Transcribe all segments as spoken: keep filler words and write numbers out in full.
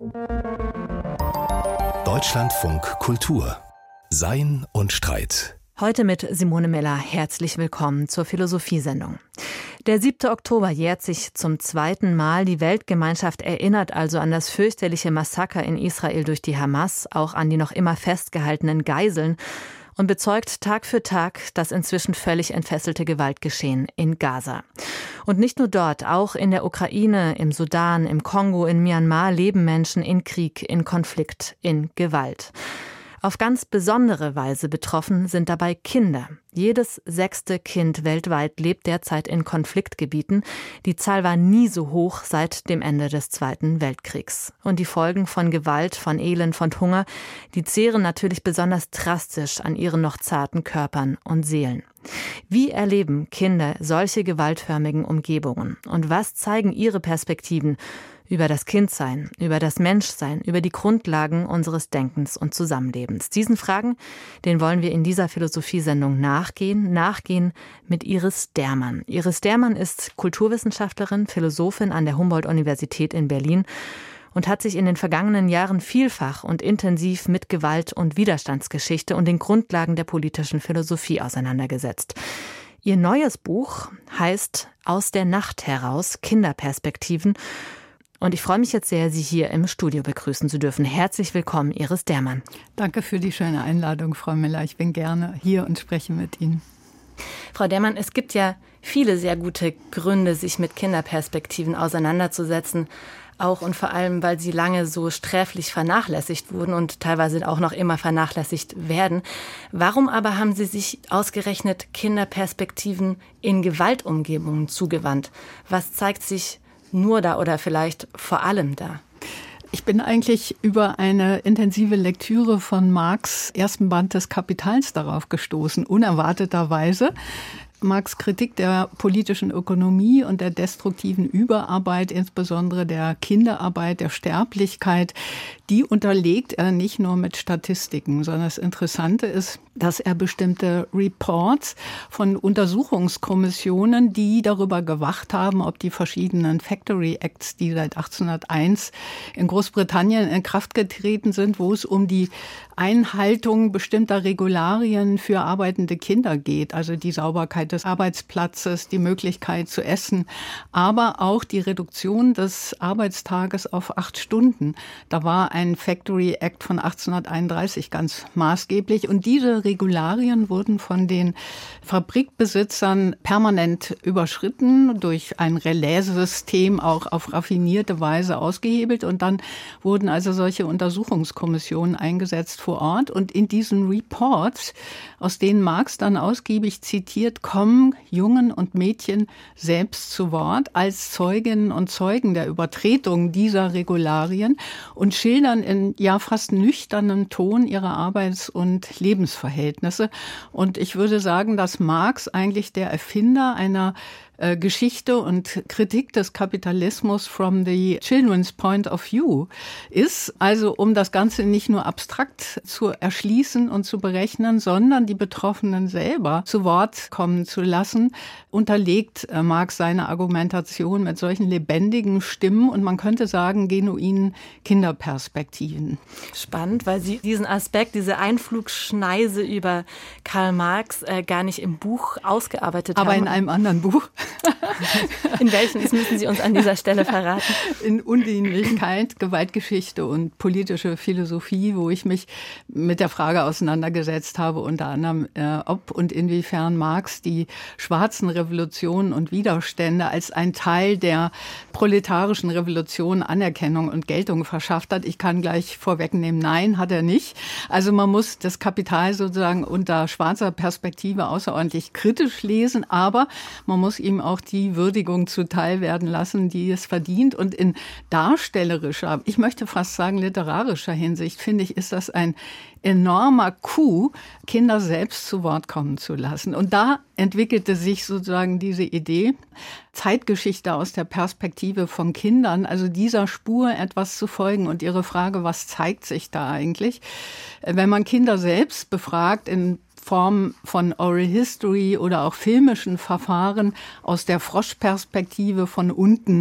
Deutschlandfunk Kultur. Sein und Streit. Heute mit Simone Miller. Herzlich willkommen zur Philosophiesendung. Der siebte Oktober jährt sich zum zweiten Mal. Die Weltgemeinschaft erinnert also an das fürchterliche Massaker in Israel durch die Hamas, auch an die noch immer festgehaltenen Geiseln und bezeugt Tag für Tag das inzwischen völlig entfesselte Gewaltgeschehen in Gaza. Und nicht nur dort, auch in der Ukraine, im Sudan, im Kongo, in Myanmar leben Menschen in Krieg, in Konflikt, in Gewalt. Auf ganz besondere Weise betroffen sind dabei Kinder. Jedes sechste Kind weltweit lebt derzeit in Konfliktgebieten. Die Zahl war nie so hoch seit dem Ende des Zweiten Weltkriegs. Und die Folgen von Gewalt, von Elend, von Hunger, die zehren natürlich besonders drastisch an ihren noch zarten Körpern und Seelen. Wie erleben Kinder solche gewaltförmigen Umgebungen? Und was zeigen ihre Perspektiven über das Kindsein, über das Menschsein, über die Grundlagen unseres Denkens und Zusammenlebens? Diesen Fragen, den wollen wir in dieser Philosophiesendung nachgehen, nachgehen mit Iris Dermann. Iris Dermann ist Kulturwissenschaftlerin, Philosophin an der Humboldt-Universität in Berlin und hat sich in den vergangenen Jahren vielfach und intensiv mit Gewalt- und Widerstandsgeschichte und den Grundlagen der politischen Philosophie auseinandergesetzt. Ihr neues Buch heißt Aus der Nacht heraus, Kinderperspektiven. Und ich freue mich jetzt sehr, Sie hier im Studio begrüßen zu dürfen. Herzlich willkommen, Iris Dermann. Danke für die schöne Einladung, Frau Miller. Ich bin gerne hier und spreche mit Ihnen. Frau Dermann, es gibt ja viele sehr gute Gründe, sich mit Kinderperspektiven auseinanderzusetzen. Auch und vor allem, weil sie lange so sträflich vernachlässigt wurden und teilweise auch noch immer vernachlässigt werden. Warum aber haben Sie sich ausgerechnet Kinderperspektiven in Gewaltumgebungen zugewandt? Was zeigt sich nur da oder vielleicht vor allem da? Ich bin eigentlich über eine intensive Lektüre von Marx' ersten Band des Kapitals darauf gestoßen, unerwarteterweise. Marx' Kritik der politischen Ökonomie und der destruktiven Überarbeit, insbesondere der Kinderarbeit, der Sterblichkeit, die unterlegt er nicht nur mit Statistiken, sondern das Interessante ist, dass er bestimmte Reports von Untersuchungskommissionen, die darüber gewacht haben, ob die verschiedenen Factory Acts, die seit achtzehnhunderteins in Großbritannien in Kraft getreten sind, wo es um die Einhaltung bestimmter Regularien für arbeitende Kinder geht, also die Sauberkeit des Arbeitsplatzes, die Möglichkeit zu essen, aber auch die Reduktion des Arbeitstages auf acht Stunden. Da war ein Factory Act von achtzehnhunderteinunddreißig ganz maßgeblich und diese Regularien wurden von den Fabrikbesitzern permanent überschritten, durch ein Relaissystem auch auf raffinierte Weise ausgehebelt und dann wurden also solche Untersuchungskommissionen eingesetzt vor Ort und in diesen Reports, aus denen Marx dann ausgiebig zitiert, kommen Jungen und Mädchen selbst zu Wort als Zeuginnen und Zeugen der Übertretung dieser Regularien und schildern in ja fast nüchternem Ton ihre Arbeits- und Lebensverhältnisse. Und ich würde sagen, dass Marx eigentlich der Erfinder einer äh, Geschichte und Kritik des Kapitalismus from the children's point of view ist. Also um das Ganze nicht nur abstrakt zu erschließen und zu berechnen, sondern die Betroffenen selber zu Wort kommen zu lassen, unterlegt äh, Marx seine Argumentation mit solchen lebendigen Stimmen und man könnte sagen, genuinen Kinderperspektiven. Spannend, weil Sie diesen Aspekt, diese Einflugschneise über Karl Marx äh, gar nicht im Buch ausgearbeitet Aber haben. Aber in einem anderen Buch. In welchen? Das müssen Sie uns an dieser Stelle verraten. In Undienlichkeit, Gewaltgeschichte und politische Philosophie, wo ich mich mit der Frage auseinandergesetzt habe, unter anderem, äh, ob und inwiefern Marx die schwarzen Revolutionen und Widerstände als ein Teil der proletarischen Revolution Anerkennung und Geltung verschafft hat. Ich kann gleich vorwegnehmen, nein, hat er nicht. Also man muss das Kapital sozusagen unter schwarzer Perspektive außerordentlich kritisch lesen, aber man muss ihm auch die Würdigung zuteil werden lassen, die es verdient. Und in darstellerischer, ich möchte fast sagen literarischer Hinsicht, finde ich, ist das ein enormer Coup, Kinder selbst zu Wort kommen zu lassen. Und da entwickelte sich sozusagen diese Idee, Zeitgeschichte aus der Perspektive von Kindern, also dieser Spur etwas zu folgen. Und Ihre Frage, was zeigt sich da eigentlich? Wenn man Kinder selbst befragt in Form von Oral History oder auch filmischen Verfahren aus der Froschperspektive von unten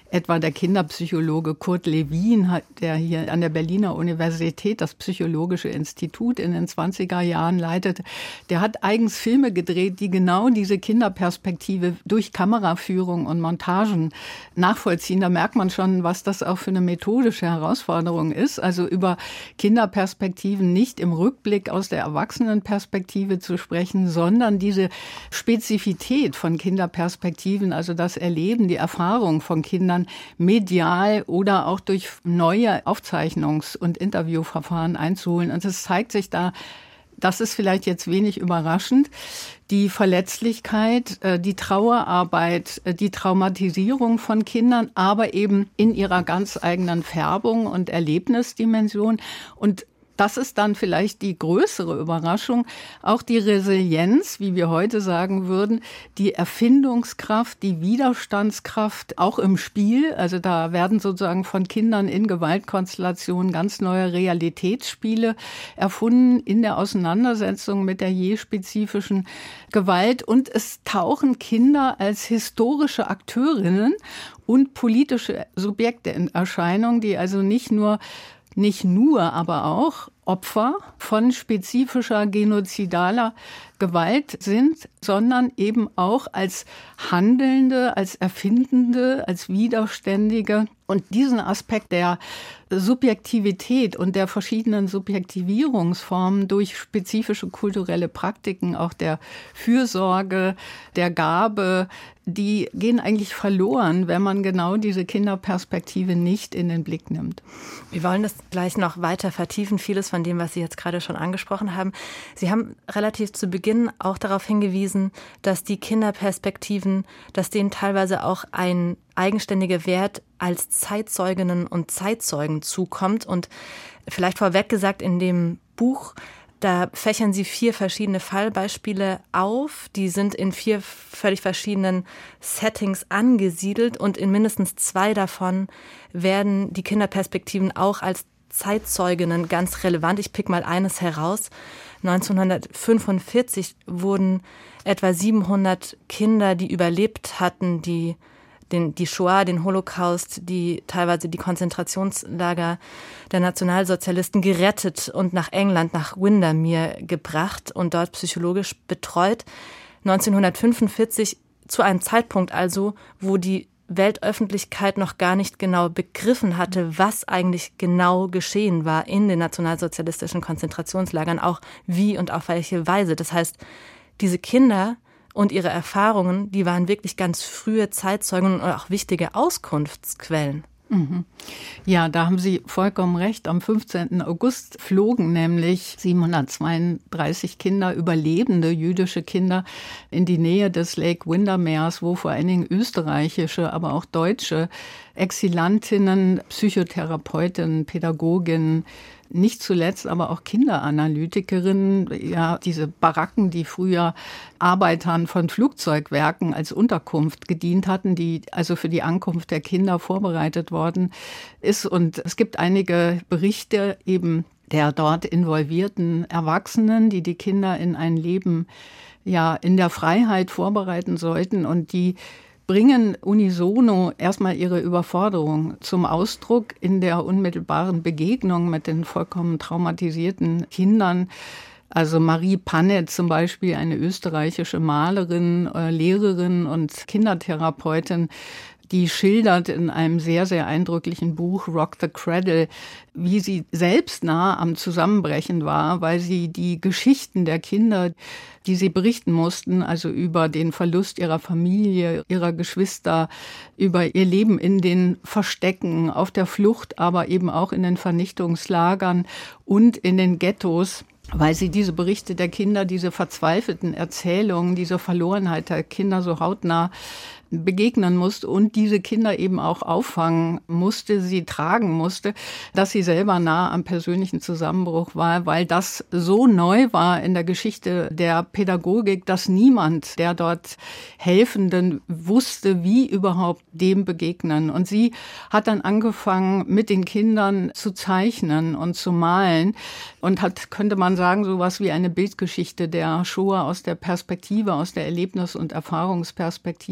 Etwa der Kinderpsychologe Kurt Lewin, der hier an der Berliner Universität das Psychologische Institut in den zwanziger Jahren leitet, der hat eigens Filme gedreht, die genau diese Kinderperspektive durch Kameraführung und Montagen nachvollziehen. Da merkt man schon, was das auch für eine methodische Herausforderung ist. Also über Kinderperspektiven nicht im Rückblick aus der Erwachsenenperspektive zu sprechen, sondern diese Spezifität von Kinderperspektiven, also das Erleben, die Erfahrung von Kindern medial oder auch durch neue Aufzeichnungs- und Interviewverfahren einzuholen. Und es zeigt sich da, das ist vielleicht jetzt wenig überraschend, die Verletzlichkeit, die Trauerarbeit, die Traumatisierung von Kindern, aber eben in ihrer ganz eigenen Färbung und Erlebnisdimension. Und das ist dann vielleicht die größere Überraschung, auch die Resilienz, wie wir heute sagen würden, die Erfindungskraft, die Widerstandskraft, auch im Spiel. Also da werden sozusagen von Kindern in Gewaltkonstellationen ganz neue Realitätsspiele erfunden in der Auseinandersetzung mit der je spezifischen Gewalt. Und es tauchen Kinder als historische Akteurinnen und politische Subjekte in Erscheinung, die also nicht nur Nicht nur, aber auch Opfer von spezifischer genozidaler Gewalt sind, sondern eben auch als Handelnde, als Erfindende, als Widerständige. Und diesen Aspekt der Subjektivität und der verschiedenen Subjektivierungsformen durch spezifische kulturelle Praktiken, auch der Fürsorge, der Gabe, die gehen eigentlich verloren, wenn man genau diese Kinderperspektive nicht in den Blick nimmt. Wir wollen das gleich noch weiter vertiefen, vieles von dem, was Sie jetzt gerade schon angesprochen haben. Sie haben relativ zu Beginn auch darauf hingewiesen, dass die Kinderperspektiven, dass denen teilweise auch ein eigenständiger Wert als Zeitzeuginnen und Zeitzeugen zukommt. Und vielleicht vorweg gesagt, in dem Buch, da fächern Sie vier verschiedene Fallbeispiele auf. Die sind in vier völlig verschiedenen Settings angesiedelt und in mindestens zwei davon werden die Kinderperspektiven auch als Zeitzeuginnen ganz relevant. Ich pick mal eines heraus. neunzehnhundertfünfundvierzig wurden etwa siebenhundert Kinder, die überlebt hatten, die den, die Shoah, den Holocaust, die teilweise die Konzentrationslager der Nationalsozialisten gerettet und nach England, nach Windermere gebracht und dort psychologisch betreut. neunzehnhundertfünfundvierzig, zu einem Zeitpunkt also, wo die Weltöffentlichkeit noch gar nicht genau begriffen hatte, was eigentlich genau geschehen war in den nationalsozialistischen Konzentrationslagern, auch wie und auf welche Weise. Das heißt, diese Kinder und ihre Erfahrungen, die waren wirklich ganz frühe Zeitzeugen und auch wichtige Auskunftsquellen. Mhm. Ja, da haben Sie vollkommen recht. Am fünfzehnten August flogen nämlich siebenhundertzweiunddreißig Kinder, überlebende jüdische Kinder, in die Nähe des Lake Windermeres, wo vor allen Dingen österreichische, aber auch deutsche Exilantinnen, Psychotherapeutinnen, Pädagoginnen, nicht zuletzt aber auch Kinderanalytikerinnen, ja, diese Baracken, die früher Arbeitern von Flugzeugwerken als Unterkunft gedient hatten, die also für die Ankunft der Kinder vorbereitet worden ist. Und es gibt einige Berichte eben der dort involvierten Erwachsenen, die die Kinder in ein Leben, ja, in der Freiheit vorbereiten sollten und die bringen unisono erstmal ihre Überforderung zum Ausdruck in der unmittelbaren Begegnung mit den vollkommen traumatisierten Kindern. Also Marie Pannet zum Beispiel, eine österreichische Malerin, äh, Lehrerin und Kindertherapeutin, die schildert in einem sehr, sehr eindrücklichen Buch Rock the Cradle, wie sie selbst nah am Zusammenbrechen war, weil sie die Geschichten der Kinder, die sie berichten mussten, also über den Verlust ihrer Familie, ihrer Geschwister, über ihr Leben in den Verstecken, auf der Flucht, aber eben auch in den Vernichtungslagern und in den Ghettos, weil sie diese Berichte der Kinder, diese verzweifelten Erzählungen, diese Verlorenheit der Kinder so hautnah begegnen musste und diese Kinder eben auch auffangen musste, sie tragen musste, dass sie selber nah am persönlichen Zusammenbruch war, weil das so neu war in der Geschichte der Pädagogik, dass niemand, der dort Helfenden wusste, wie überhaupt dem begegnen. Und sie hat dann angefangen, mit den Kindern zu zeichnen und zu malen und hat, könnte man sagen, sowas wie eine Bildgeschichte der Shoah aus der Perspektive, aus der Erlebnis- und Erfahrungsperspektive von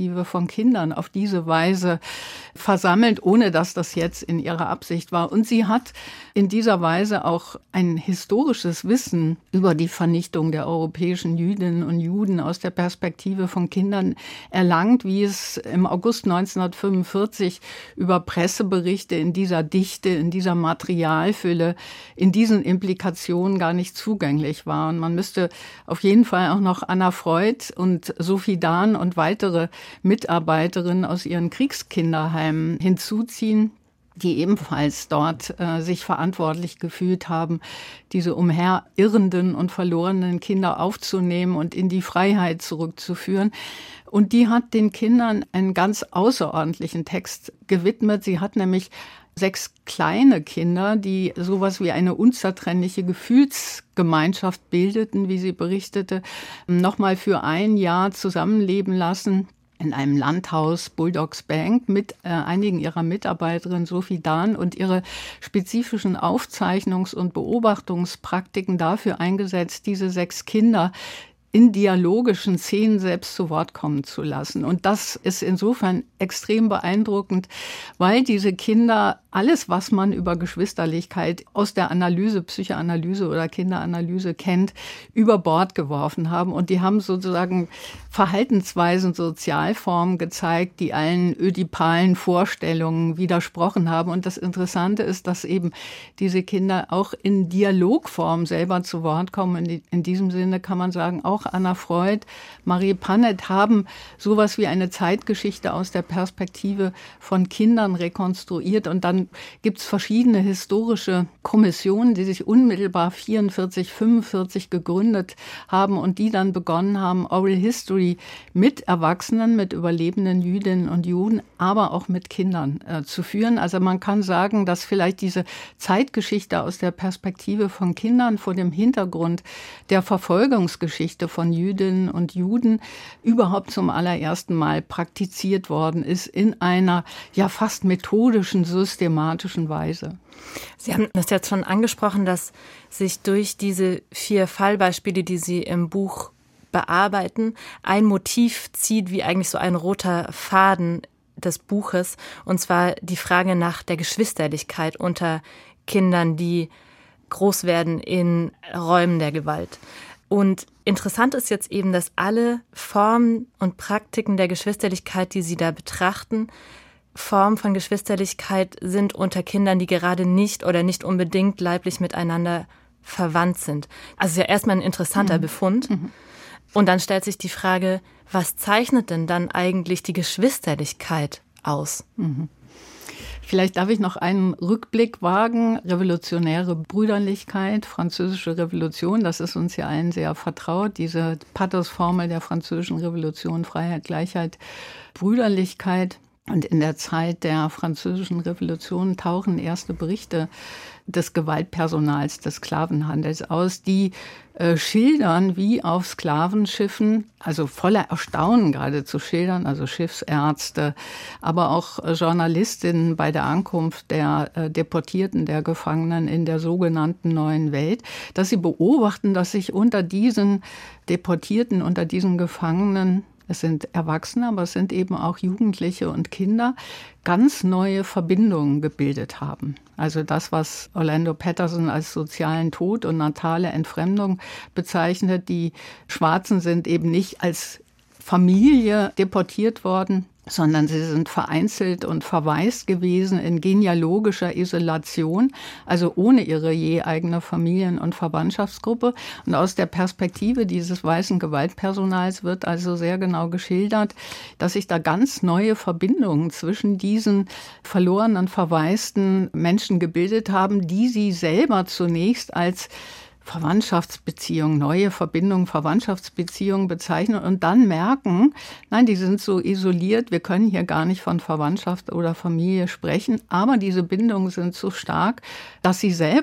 von Kindern auf diese Weise versammelt, ohne dass das jetzt in ihrer Absicht war. Und sie hat in dieser Weise auch ein historisches Wissen über die Vernichtung der europäischen Jüdinnen und Juden aus der Perspektive von Kindern erlangt, wie es im August neunzehnhundertfünfundvierzig über Presseberichte in dieser Dichte, in dieser Materialfülle, in diesen Implikationen gar nicht zugänglich war. Und man müsste auf jeden Fall auch noch Anna Freud und Sophie Dahn und weitere Mitarbeiterinnen aus ihren Kriegskinderheimen hinzuziehen, die ebenfalls dort äh, sich verantwortlich gefühlt haben, diese umherirrenden und verlorenen Kinder aufzunehmen und in die Freiheit zurückzuführen. Und die hat den Kindern einen ganz außerordentlichen Text gewidmet. Sie hat nämlich sechs kleine Kinder, die sowas wie eine unzertrennliche Gefühlsgemeinschaft bildeten, wie sie berichtete, nochmal für ein Jahr zusammenleben lassen in einem Landhaus Bulldogs Bank mit äh, einigen ihrer Mitarbeiterinnen, Sophie Dahn, und ihre spezifischen Aufzeichnungs- und Beobachtungspraktiken dafür eingesetzt, diese sechs Kinder in dialogischen Szenen selbst zu Wort kommen zu lassen. Und das ist insofern extrem beeindruckend, weil diese Kinder alles, was man über Geschwisterlichkeit aus der Analyse, Psychoanalyse oder Kinderanalyse kennt, über Bord geworfen haben. Und die haben sozusagen Verhaltensweisen, Sozialformen gezeigt, die allen ödipalen Vorstellungen widersprochen haben. Und das Interessante ist, dass eben diese Kinder auch in Dialogform selber zu Wort kommen. In diesem Sinne kann man sagen, auch Anna Freud, Marie Pannet haben sowas wie eine Zeitgeschichte aus der Perspektive von Kindern rekonstruiert. Und dann gibt es verschiedene historische Kommissionen, die sich unmittelbar vierundvierzig, fünfundvierzig gegründet haben und die dann begonnen haben, Oral History mit Erwachsenen, mit überlebenden Jüdinnen und Juden, aber auch mit Kindern äh, zu führen. Also man kann sagen, dass vielleicht diese Zeitgeschichte aus der Perspektive von Kindern vor dem Hintergrund der Verfolgungsgeschichte von Jüdinnen und Juden überhaupt zum allerersten Mal praktiziert worden ist in einer ja fast methodischen, systematischen Weise. Sie haben das jetzt schon angesprochen, dass sich durch diese vier Fallbeispiele, die Sie im Buch bearbeiten, ein Motiv zieht, wie eigentlich so ein roter Faden des Buches, und zwar die Frage nach der Geschwisterlichkeit unter Kindern, die groß werden in Räumen der Gewalt. Und interessant ist jetzt eben, dass alle Formen und Praktiken der Geschwisterlichkeit, die Sie da betrachten, Formen von Geschwisterlichkeit sind unter Kindern, die gerade nicht oder nicht unbedingt leiblich miteinander verwandt sind. Also ist ja erstmal ein interessanter mhm. Befund. Mhm. Und dann stellt sich die Frage, was zeichnet denn dann eigentlich die Geschwisterlichkeit aus? Mhm. Vielleicht darf ich noch einen Rückblick wagen. Revolutionäre Brüderlichkeit, französische Revolution, das ist uns ja allen sehr vertraut. Diese Pathos-Formel der französischen Revolution, Freiheit, Gleichheit, Brüderlichkeit. Und in der Zeit der französischen Revolution tauchen erste Berichte des Gewaltpersonals des Sklavenhandels aus, die äh, schildern, wie auf Sklavenschiffen, also voller Erstaunen geradezu schildern, also Schiffsärzte, aber auch äh, Journalistinnen bei der Ankunft der äh, Deportierten, der Gefangenen in der sogenannten Neuen Welt, dass sie beobachten, dass sich unter diesen Deportierten, unter diesen Gefangenen, es sind Erwachsene, aber es sind eben auch Jugendliche und Kinder, ganz neue Verbindungen gebildet haben. Also das, was Orlando Patterson als sozialen Tod und natale Entfremdung bezeichnet. Die Schwarzen sind eben nicht als Familie deportiert worden, sondern sie sind vereinzelt und verwaist gewesen in genealogischer Isolation, also ohne ihre je eigene Familien- und Verwandtschaftsgruppe. Und aus der Perspektive dieses weißen Gewaltpersonals wird also sehr genau geschildert, dass sich da ganz neue Verbindungen zwischen diesen verlorenen, verwaisten Menschen gebildet haben, die sie selber zunächst als Verwandtschaftsbeziehungen, neue Verbindungen, Verwandtschaftsbeziehungen bezeichnen und dann merken, nein, die sind so isoliert, wir können hier gar nicht von Verwandtschaft oder Familie sprechen, aber diese Bindungen sind so stark, dass sie selber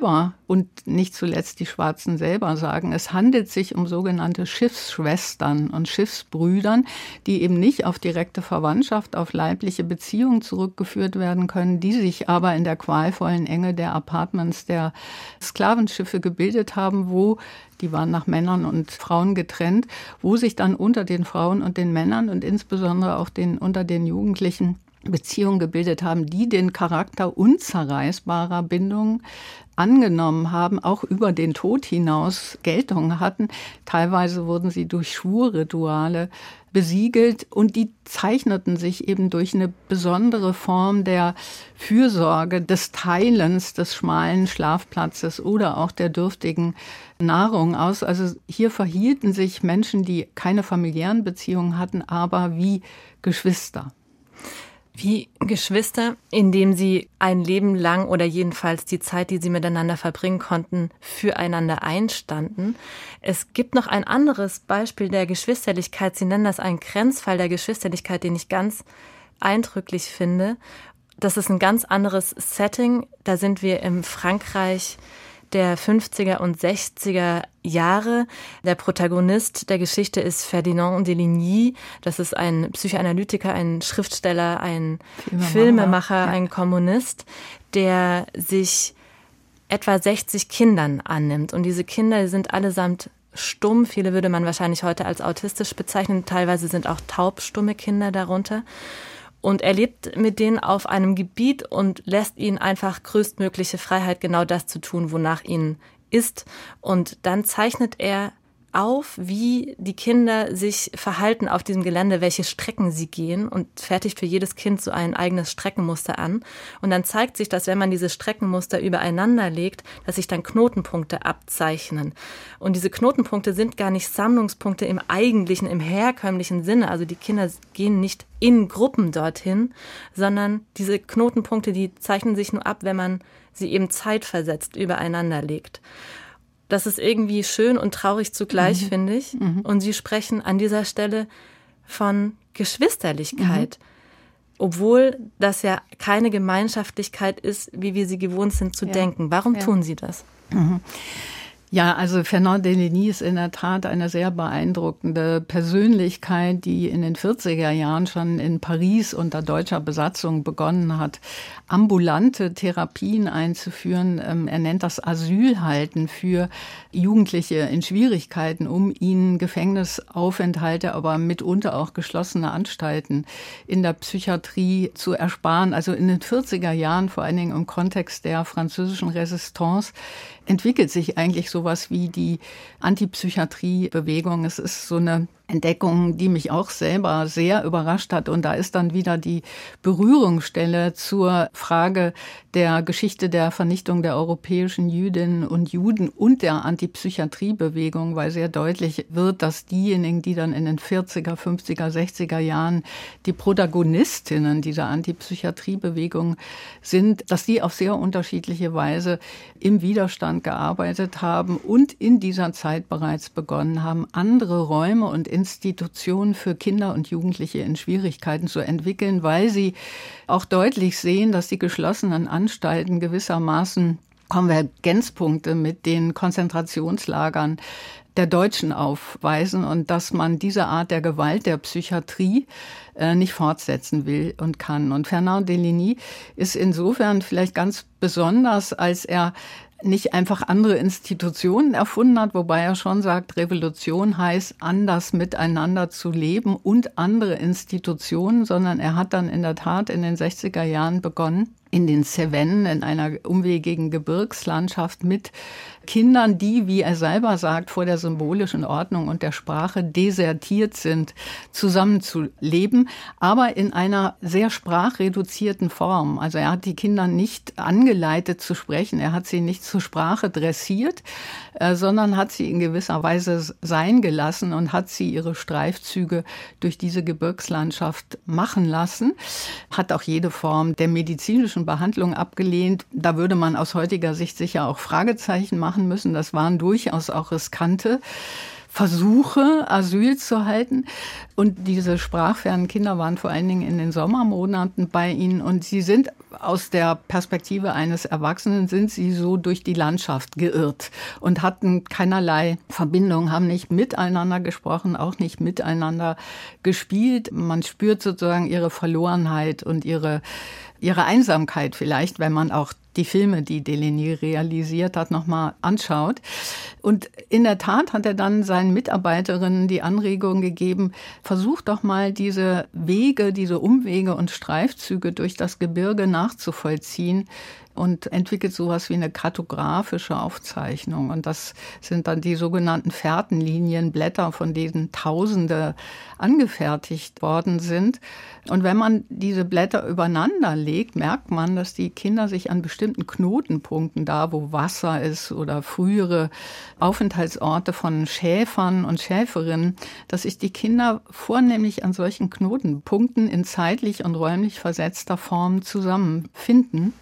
und nicht zuletzt die Schwarzen selber sagen, es handelt sich um sogenannte Schiffsschwestern und Schiffsbrüdern, die eben nicht auf direkte Verwandtschaft, auf leibliche Beziehungen zurückgeführt werden können, die sich aber in der qualvollen Enge der Apartments der Sklavenschiffe gebildet haben, wo die waren nach Männern und Frauen getrennt, wo sich dann unter den Frauen und den Männern und insbesondere auch den, unter den Jugendlichen Beziehungen gebildet haben, die den Charakter unzerreißbarer Bindungen angenommen haben, auch über den Tod hinaus Geltung hatten. Teilweise wurden sie durch Schwurrituale besiegelt und die zeichneten sich eben durch eine besondere Form der Fürsorge, des Teilens des schmalen Schlafplatzes oder auch der dürftigen Nahrung aus. Also hier verhielten sich Menschen, die keine familiären Beziehungen hatten, aber wie Geschwister. Wie Geschwister, indem sie ein Leben lang oder jedenfalls die Zeit, die sie miteinander verbringen konnten, füreinander einstanden. Es gibt noch ein anderes Beispiel der Geschwisterlichkeit. Sie nennen das einen Grenzfall der Geschwisterlichkeit, den ich ganz eindrücklich finde. Das ist ein ganz anderes Setting. Da sind wir im Frankreich der fünfziger und sechziger Jahre. Der Protagonist der Geschichte ist Ferdinand Deligny. Das ist ein Psychoanalytiker, ein Schriftsteller, ein Filmemacher, Filmemacher ja. ein Kommunist, der sich etwa sechzig Kindern annimmt. Und diese Kinder sind allesamt stumm. Viele würde man wahrscheinlich heute als autistisch bezeichnen. Teilweise sind auch taubstumme Kinder darunter. Und er lebt mit denen auf einem Gebiet und lässt ihnen einfach größtmögliche Freiheit, genau das zu tun, wonach ihnen ist. Und dann zeichnet er auf, wie die Kinder sich verhalten auf diesem Gelände, welche Strecken sie gehen und fertigt für jedes Kind so ein eigenes Streckenmuster an. Und dann zeigt sich, dass wenn man diese Streckenmuster übereinander legt, dass sich dann Knotenpunkte abzeichnen. Und diese Knotenpunkte sind gar nicht Sammlungspunkte im eigentlichen, im herkömmlichen Sinne. Also die Kinder gehen nicht in Gruppen dorthin, sondern diese Knotenpunkte, die zeichnen sich nur ab, wenn man sie eben zeitversetzt übereinander legt. Das ist irgendwie schön und traurig zugleich, mhm. finde ich. Mhm. Und Sie sprechen an dieser Stelle von Geschwisterlichkeit, mhm. obwohl das ja keine Gemeinschaftlichkeit ist, wie wir sie gewohnt sind zu ja. denken. Warum ja. tun Sie das? Mhm. Ja, also Fernand Deligny ist in der Tat eine sehr beeindruckende Persönlichkeit, die in den vierziger Jahren schon in Paris unter deutscher Besatzung begonnen hat, ambulante Therapien einzuführen. Er nennt das Asylhalten für Jugendliche in Schwierigkeiten, um ihnen Gefängnisaufenthalte, aber mitunter auch geschlossene Anstalten in der Psychiatrie zu ersparen. Also in den vierziger Jahren, vor allen Dingen im Kontext der französischen Resistance, entwickelt sich eigentlich sowas wie die Antipsychiatrie-Bewegung. Es ist so eine Entdeckung, die mich auch selber sehr überrascht hat. Und da ist dann wieder die Berührungsstelle zur Frage der Geschichte der Vernichtung der europäischen Jüdinnen und Juden und der Antipsychiatriebewegung, weil sehr deutlich wird, dass diejenigen, die dann in den vierziger, fünfziger, sechziger Jahren die Protagonistinnen dieser Antipsychiatriebewegung sind, dass die auf sehr unterschiedliche Weise im Widerstand gearbeitet haben und in dieser Zeit bereits begonnen haben, andere Räume und Institutionen für Kinder und Jugendliche in Schwierigkeiten zu entwickeln, weil sie auch deutlich sehen, dass die geschlossenen Anstalten gewissermaßen Konvergenzpunkte mit den Konzentrationslagern der Deutschen aufweisen und dass man diese Art der Gewalt der Psychiatrie äh, nicht fortsetzen will und kann. Und Fernand Deligny ist insofern vielleicht ganz besonders, als er nicht einfach andere Institutionen erfunden hat, wobei er schon sagt, Revolution heißt, anders miteinander zu leben und andere Institutionen, sondern er hat dann in der Tat in den sechziger Jahren begonnen, in den Cevennen, in einer umwegigen Gebirgslandschaft mit Kindern, die, wie er selber sagt, vor der symbolischen Ordnung und der Sprache desertiert sind, zusammenzuleben, aber in einer sehr sprachreduzierten Form. Also er hat die Kinder nicht angeleitet zu sprechen, er hat sie nicht zur Sprache dressiert, äh, sondern hat sie in gewisser Weise sein gelassen und hat sie ihre Streifzüge durch diese Gebirgslandschaft machen lassen, hat auch jede Form der medizinischen Behandlung abgelehnt. Da würde man aus heutiger Sicht sicher auch Fragezeichen machen müssen. Das waren durchaus auch riskante Versuche, Asyl zu halten. Und diese sprachfernen Kinder waren vor allen Dingen in den Sommermonaten bei ihnen. Und sie sind aus der Perspektive eines Erwachsenen, sind sie so durch die Landschaft geirrt und hatten keinerlei Verbindung, haben nicht miteinander gesprochen, auch nicht miteinander gespielt. Man spürt sozusagen ihre Verlorenheit und ihre, ihre Einsamkeit vielleicht, wenn man auch die Filme, die Deligny realisiert hat, nochmal anschaut. Und in der Tat hat er dann seinen Mitarbeiterinnen die Anregung gegeben, versucht doch mal diese Wege, diese Umwege und Streifzüge durch das Gebirge nachzuvollziehen und entwickelt sowas wie eine kartografische Aufzeichnung. Und das sind dann die sogenannten Fährtenlinienblätter, von denen Tausende angefertigt worden sind. Und wenn man diese Blätter übereinander legt, merkt man, dass die Kinder sich an bestimmten Knotenpunkten, da wo Wasser ist oder frühere Aufenthaltsorte von Schäfern und Schäferinnen, dass sich die Kinder vornehmlich an solchen Knotenpunkten in zeitlich und räumlich versetzter Form zusammenfinden.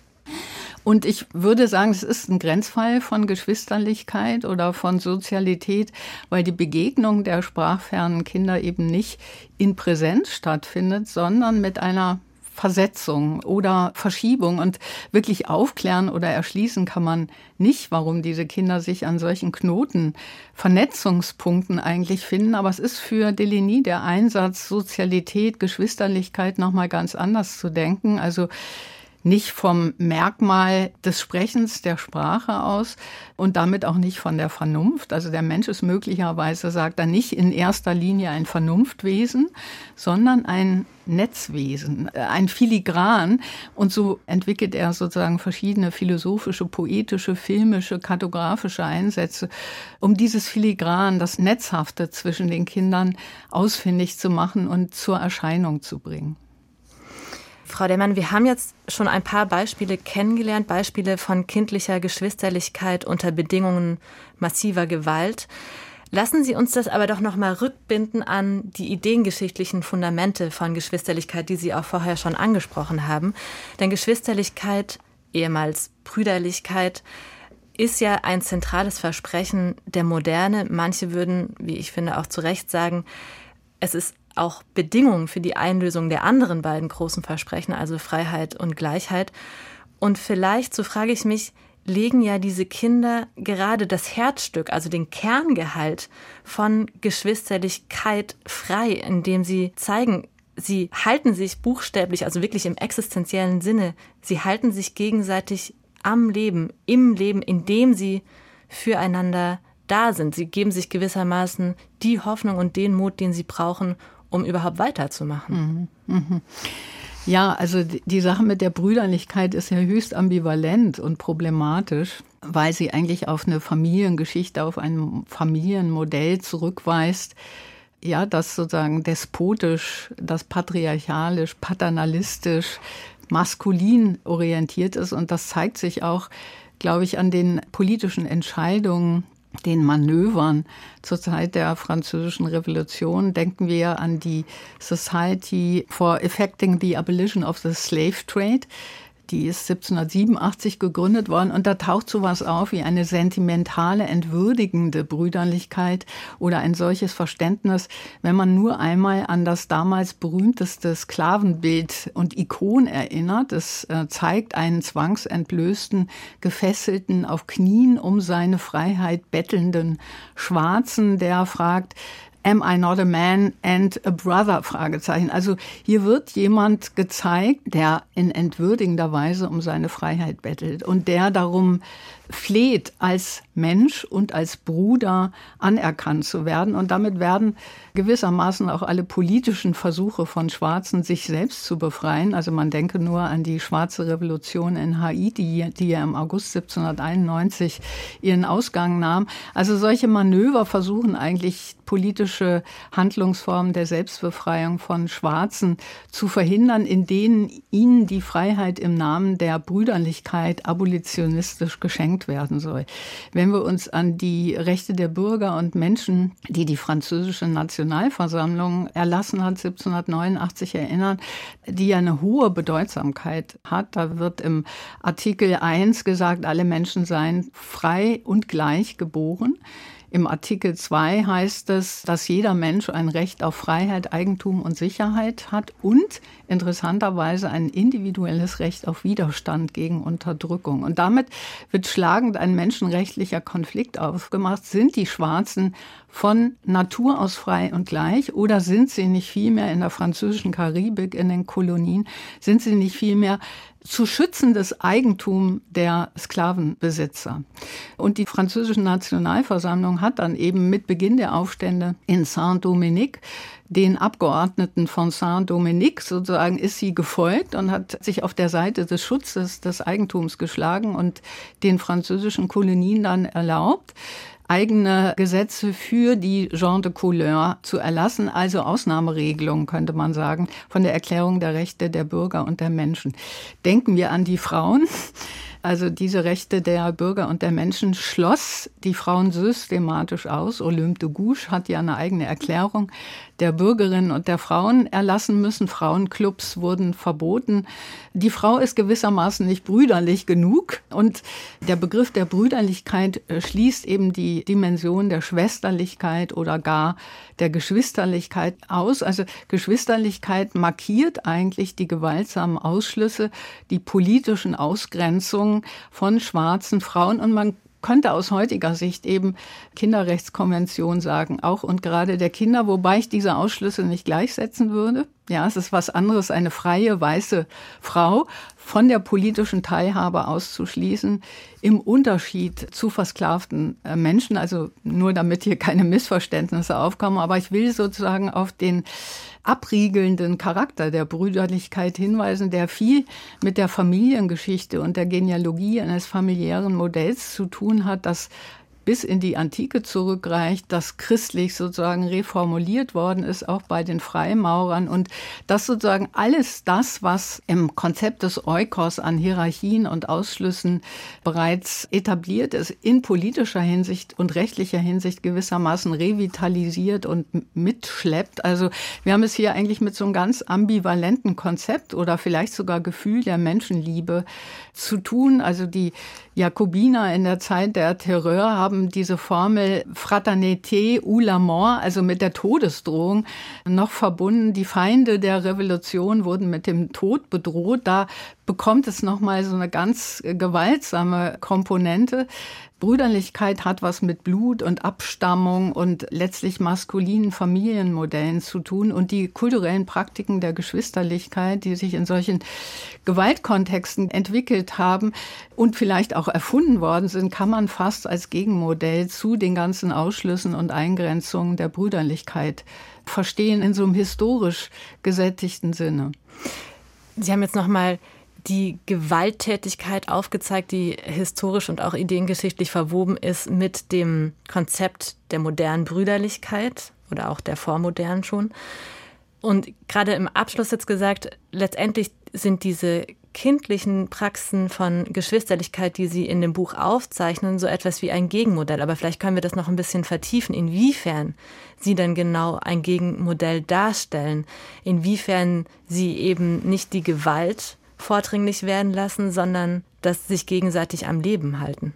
Und ich würde sagen, es ist ein Grenzfall von Geschwisterlichkeit oder von Sozialität, weil die Begegnung der sprachfernen Kinder eben nicht in Präsenz stattfindet, sondern mit einer Versetzung oder Verschiebung. Und wirklich aufklären oder erschließen kann man nicht, warum diese Kinder sich an solchen Knoten, Vernetzungspunkten eigentlich finden. Aber es ist für Deligny der Einsatz, Sozialität, Geschwisterlichkeit nochmal ganz anders zu denken. Also nicht vom Merkmal des Sprechens, der Sprache aus und damit auch nicht von der Vernunft. Also der Mensch ist möglicherweise, sagt er, nicht in erster Linie ein Vernunftwesen, sondern ein Netzwesen, ein Filigran. Und so entwickelt er sozusagen verschiedene philosophische, poetische, filmische, kartografische Einsätze, um dieses Filigran, das Netzhafte zwischen den Kindern ausfindig zu machen und zur Erscheinung zu bringen. Frau Dellmann, wir haben jetzt schon ein paar Beispiele kennengelernt, Beispiele von kindlicher Geschwisterlichkeit unter Bedingungen massiver Gewalt. Lassen Sie uns das aber doch noch mal rückbinden an die ideengeschichtlichen Fundamente von Geschwisterlichkeit, die Sie auch vorher schon angesprochen haben. Denn Geschwisterlichkeit, ehemals Brüderlichkeit, ist ja ein zentrales Versprechen der Moderne. Manche würden, wie ich finde, auch zu Recht sagen, es ist auch Bedingungen für die Einlösung der anderen beiden großen Versprechen, also Freiheit und Gleichheit. Und vielleicht, so frage ich mich, legen ja diese Kinder gerade das Herzstück, also den Kerngehalt von Geschwisterlichkeit frei, indem sie zeigen, sie halten sich buchstäblich, also wirklich im existenziellen Sinne, sie halten sich gegenseitig am Leben, im Leben, indem sie füreinander da sind. Sie geben sich gewissermaßen die Hoffnung und den Mut, den sie brauchen, um überhaupt weiterzumachen. Mhm. Mhm. Ja, also die Sache mit der Brüderlichkeit ist ja höchst ambivalent und problematisch, weil sie eigentlich auf eine Familiengeschichte, auf ein Familienmodell zurückweist, ja, das sozusagen despotisch, das patriarchalisch, paternalistisch, maskulin orientiert ist. Und das zeigt sich auch, glaube ich, an den politischen Entscheidungen, den Manövern zur Zeit der Französischen Revolution. Denken wir an die Society for Effecting the Abolition of the Slave Trade. Die ist siebzehnhundertsiebenundachtzig gegründet worden und da taucht sowas auf wie eine sentimentale, entwürdigende Brüderlichkeit oder ein solches Verständnis, wenn man nur einmal an das damals berühmteste Sklavenbild und Ikon erinnert. Es äh, zeigt einen zwangsentblößten, gefesselten, auf Knien um seine Freiheit bettelnden Schwarzen, der fragt, Am I not a man and a brother? Fragezeichen. Also hier wird jemand gezeigt, der in entwürdigender Weise um seine Freiheit bettelt und der darum fleht, als Mensch und als Bruder anerkannt zu werden. Und damit werden gewissermaßen auch alle politischen Versuche von Schwarzen, sich selbst zu befreien. Also man denke nur an die Schwarze Revolution in Haiti, die ja im August siebzehnhunderteinundneunzig ihren Ausgang nahm. Also solche Manöver versuchen eigentlich politische Handlungsformen der Selbstbefreiung von Schwarzen zu verhindern, in denen ihnen die Freiheit im Namen der Brüderlichkeit abolitionistisch geschenkt werden soll. Wenn wir uns an die Rechte der Bürger und Menschen, die die französische Nationalversammlung erlassen hat, siebzehnhundertneunundachtzig erinnern, die ja eine hohe Bedeutsamkeit hat, da wird im Artikel eins gesagt, alle Menschen seien frei und gleich geboren. Im Artikel zwei heißt es, dass jeder Mensch ein Recht auf Freiheit, Eigentum und Sicherheit hat und interessanterweise ein individuelles Recht auf Widerstand gegen Unterdrückung. Und damit wird schlagend ein menschenrechtlicher Konflikt aufgemacht. Sind die Schwarzen von Natur aus frei und gleich oder sind sie nicht vielmehr in der französischen Karibik, in den Kolonien, sind sie nicht vielmehr zu schützendes Eigentum der Sklavenbesitzer? Und die französische Nationalversammlung hat dann eben mit Beginn der Aufstände in Saint-Dominique den Abgeordneten von Saint-Dominique, sozusagen, ist sie gefolgt und hat sich auf der Seite des Schutzes des Eigentums geschlagen und den französischen Kolonien dann erlaubt, eigene Gesetze für die Gens de Couleur zu erlassen, also Ausnahmeregelungen, könnte man sagen, von der Erklärung der Rechte der Bürger und der Menschen. Denken wir an die Frauen. Also diese Rechte der Bürger und der Menschen schloss die Frauen systematisch aus. Olympe de Gouges hat ja eine eigene Erklärung der Bürgerinnen und der Frauen erlassen müssen. Frauenclubs wurden verboten. Die Frau ist gewissermaßen nicht brüderlich genug. Und der Begriff der Brüderlichkeit schließt eben die Dimension der Schwesterlichkeit oder gar der Geschwisterlichkeit aus. Also Geschwisterlichkeit markiert eigentlich die gewaltsamen Ausschlüsse, die politischen Ausgrenzungen von schwarzen Frauen. Und man könnte aus heutiger Sicht eben Kinderrechtskonvention sagen, auch und gerade der Kinder, wobei ich diese Ausschlüsse nicht gleichsetzen würde. Ja, es ist was anderes, eine freie, weiße Frau von der politischen Teilhabe auszuschließen, im Unterschied zu versklavten Menschen. Also nur damit hier keine Missverständnisse aufkommen, aber ich will sozusagen auf den abriegelnden Charakter der Brüderlichkeit hinweisen, der viel mit der Familiengeschichte und der Genealogie eines familiären Modells zu tun hat, das bis in die Antike zurückreicht, das christlich sozusagen reformuliert worden ist, auch bei den Freimaurern. Und das sozusagen alles das, was im Konzept des Oikos an Hierarchien und Ausschlüssen bereits etabliert ist, in politischer Hinsicht und rechtlicher Hinsicht gewissermaßen revitalisiert und mitschleppt. Also wir haben es hier eigentlich mit so einem ganz ambivalenten Konzept oder vielleicht sogar Gefühl der Menschenliebe zu tun. Also die Jakobiner in der Zeit der Terreur haben diese Formel Fraternité ou la mort, also mit der Todesdrohung, noch verbunden. Die Feinde der Revolution wurden mit dem Tod bedroht. Da bekommt es nochmal so eine ganz gewaltsame Komponente. Brüderlichkeit hat was mit Blut und Abstammung und letztlich maskulinen Familienmodellen zu tun. Und die kulturellen Praktiken der Geschwisterlichkeit, die sich in solchen Gewaltkontexten entwickelt haben und vielleicht auch erfunden worden sind, kann man fast als Gegenmodell zu den ganzen Ausschlüssen und Eingrenzungen der Brüderlichkeit verstehen in so einem historisch gesättigten Sinne. Sie haben jetzt noch mal die Gewalttätigkeit aufgezeigt, die historisch und auch ideengeschichtlich verwoben ist mit dem Konzept der modernen Brüderlichkeit oder auch der vormodernen schon. Und gerade im Abschluss jetzt gesagt, letztendlich sind diese kindlichen Praxen von Geschwisterlichkeit, die Sie in dem Buch aufzeichnen, so etwas wie ein Gegenmodell. Aber vielleicht können wir das noch ein bisschen vertiefen, inwiefern Sie dann genau ein Gegenmodell darstellen, inwiefern Sie eben nicht die Gewalt vordringlich werden lassen, sondern das sich gegenseitig am Leben halten.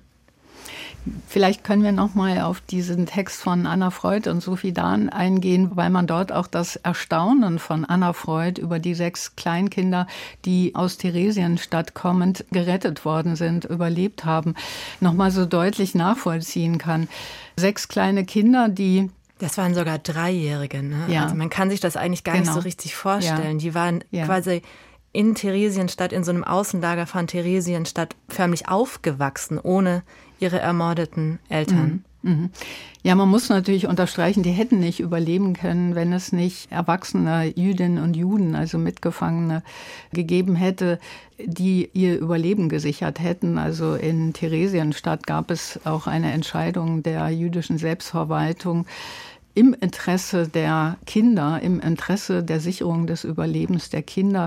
Vielleicht können wir noch mal auf diesen Text von Anna Freud und Sophie Dahn eingehen, weil man dort auch das Erstaunen von Anna Freud über die sechs Kleinkinder, die aus Theresienstadt kommend gerettet worden sind, überlebt haben, noch mal so deutlich nachvollziehen kann. Sechs kleine Kinder, die Das waren sogar Dreijährige, ne? Ja. Also man kann sich das eigentlich gar Genau. nicht so richtig vorstellen. Ja. Die waren Ja. quasi in Theresienstadt, in so einem Außenlager von Theresienstadt, förmlich aufgewachsen, ohne ihre ermordeten Eltern. Mhm. Mhm. Ja, man muss natürlich unterstreichen, die hätten nicht überleben können, wenn es nicht erwachsene Jüdinnen und Juden, also Mitgefangene, gegeben hätte, die ihr Überleben gesichert hätten. Also in Theresienstadt gab es auch eine Entscheidung der jüdischen Selbstverwaltung, im Interesse der Kinder, im Interesse der Sicherung des Überlebens der Kinder,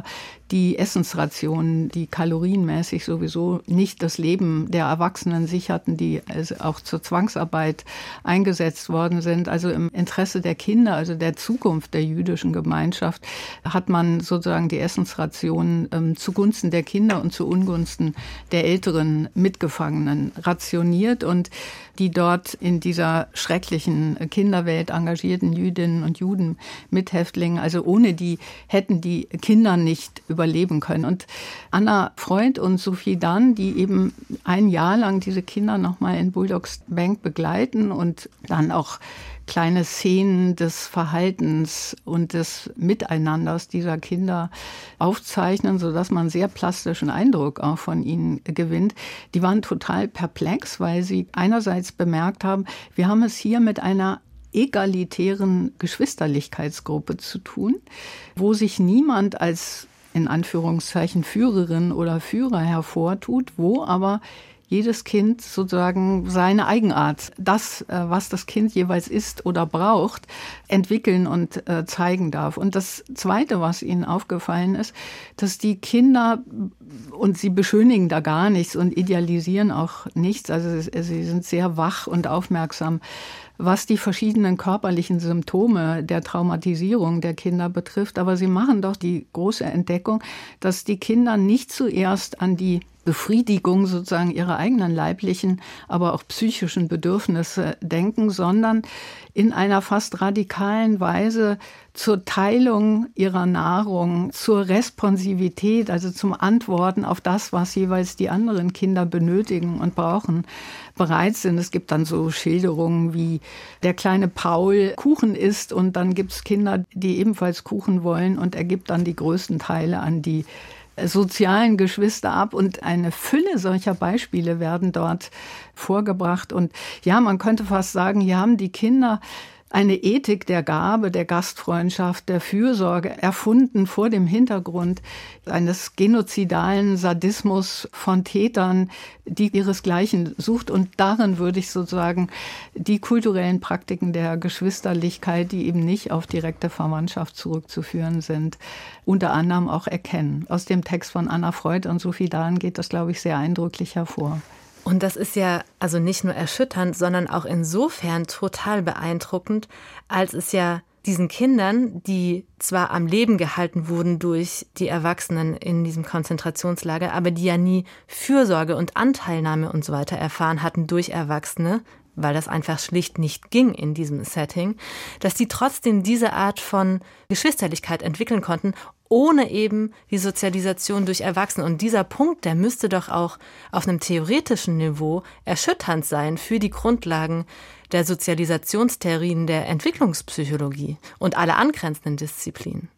die Essensrationen, die kalorienmäßig sowieso nicht das Leben der Erwachsenen sicherten, die also auch zur Zwangsarbeit eingesetzt worden sind. Also im Interesse der Kinder, also der Zukunft der jüdischen Gemeinschaft, hat man sozusagen die Essensrationen ähm, zugunsten der Kinder und zu Ungunsten der älteren Mitgefangenen rationiert. Und die dort in dieser schrecklichen Kinderwelt engagierten Jüdinnen und Juden, Mithäftlinge, also ohne die hätten die Kinder nicht überleben können. Und Anna Freud und Sophie Dann, die eben ein Jahr lang diese Kinder nochmal in Bulldogs Bank begleiten und dann auch kleine Szenen des Verhaltens und des Miteinanders dieser Kinder aufzeichnen, sodass man einen sehr plastischen Eindruck auch von ihnen gewinnt. Die waren total perplex, weil sie einerseits bemerkt haben, wir haben es hier mit einer egalitären Geschwisterlichkeitsgruppe zu tun, wo sich niemand als in Anführungszeichen Führerin oder Führer hervortut, wo aber jedes Kind sozusagen seine Eigenart, das, was das Kind jeweils ist oder braucht, entwickeln und zeigen darf. Und das Zweite, was ihnen aufgefallen ist, dass die Kinder, und sie beschönigen da gar nichts und idealisieren auch nichts, also sie sind sehr wach und aufmerksam, was die verschiedenen körperlichen Symptome der Traumatisierung der Kinder betrifft. Aber sie machen doch die große Entdeckung, dass die Kinder nicht zuerst an die Befriedigung sozusagen ihrer eigenen leiblichen, aber auch psychischen Bedürfnisse denken, sondern in einer fast radikalen Weise zur Teilung ihrer Nahrung, zur Responsivität, also zum Antworten auf das, was jeweils die anderen Kinder benötigen und brauchen, bereit sind. Es gibt dann so Schilderungen wie der kleine Paul Kuchen isst und dann gibt es Kinder, die ebenfalls Kuchen wollen und er gibt dann die größten Teile an die sozialen Geschwister ab und eine Fülle solcher Beispiele werden dort vorgebracht. Und ja, man könnte fast sagen, hier haben die Kinder eine Ethik der Gabe, der Gastfreundschaft, der Fürsorge erfunden vor dem Hintergrund eines genozidalen Sadismus von Tätern, die ihresgleichen sucht. Und darin würde ich sozusagen die kulturellen Praktiken der Geschwisterlichkeit, die eben nicht auf direkte Verwandtschaft zurückzuführen sind, unter anderem auch erkennen. Aus dem Text von Anna Freud und Sophie Dann geht das, glaube ich, sehr eindrücklich hervor. Und das ist ja also nicht nur erschütternd, sondern auch insofern total beeindruckend, als es ja diesen Kindern, die zwar am Leben gehalten wurden durch die Erwachsenen in diesem Konzentrationslager, aber die ja nie Fürsorge und Anteilnahme und so weiter erfahren hatten durch Erwachsene, weil das einfach schlicht nicht ging in diesem Setting, dass die trotzdem diese Art von Geschwisterlichkeit entwickeln konnten, ohne eben die Sozialisation durch Erwachsene. Und dieser Punkt, der müsste doch auch auf einem theoretischen Niveau erschütternd sein für die Grundlagen der Sozialisationstheorien der Entwicklungspsychologie und alle angrenzenden Disziplinen.